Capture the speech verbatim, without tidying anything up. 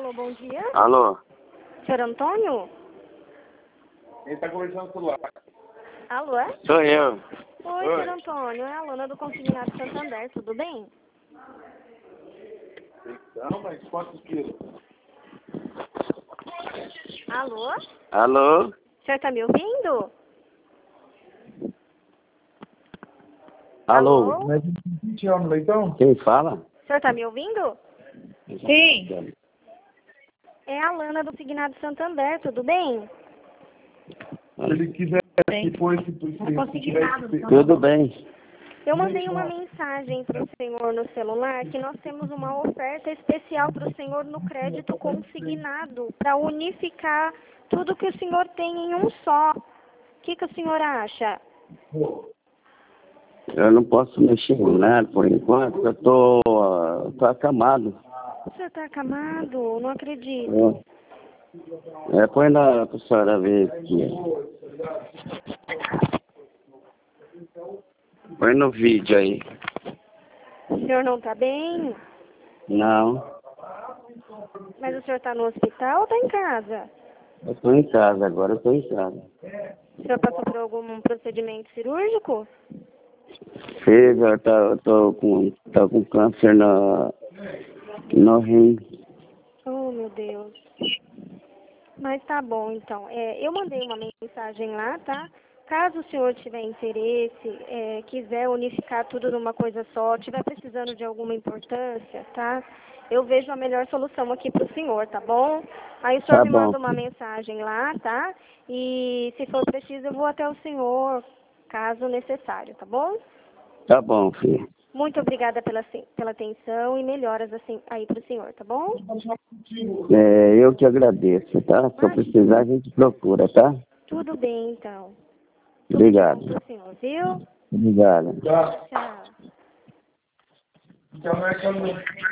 Alô, bom dia. Alô? Senhor Antônio? Ele tá conversando no celular. Alô, é? Sou eu. Oi, senhor Antônio. É a Alana do Consignado Santander, tudo bem? Não, mas quantos quilos? Alô? Alô? O senhor tá me ouvindo? Alô? Alô? Mas vinte anos, leitão? Quem fala? O senhor tá me ouvindo? Sim. É a Alana do Consignado Santander, tudo bem? Se ele quiser que for esse se tiver esse- Tudo bem. Eu mandei uma mensagem para o senhor no celular que nós temos uma oferta especial para o senhor no crédito consignado para unificar tudo que o senhor tem em um só. O que, que o senhor acha? Eu não posso mexer em nada por enquanto. Eu tô, ah, tô acamado. O senhor está acamado? Não acredito. É, é põe na pra senhora ver aqui. Põe no vídeo aí. O senhor não está bem? Não. Mas o senhor está no hospital ou está em casa? Eu tô em casa agora, eu tô em casa. O senhor passou por algum procedimento cirúrgico? Fiz, eu tô, eu tô com, tô com câncer no, no rim. Oh, meu Deus. Mas tá bom, então. É, eu mandei uma mensagem lá, tá? Caso o senhor tiver interesse, é, quiser unificar tudo numa coisa só, tiver precisando de alguma importância, tá? Eu vejo a melhor solução aqui pro senhor, tá bom? Aí o senhor Tá me bom. manda uma mensagem lá, tá? E se for preciso, eu vou até o senhor, caso necessário, tá bom? Tá bom, filho. Muito obrigada pela, pela atenção e melhoras assim, aí pro senhor, tá bom? É, eu que agradeço, tá? Se eu precisar, a gente procura, tá? Tudo bem, então. Tudo Obrigado. bom pro senhor, viu? Obrigado. Tá. Tchau. Então, é quando-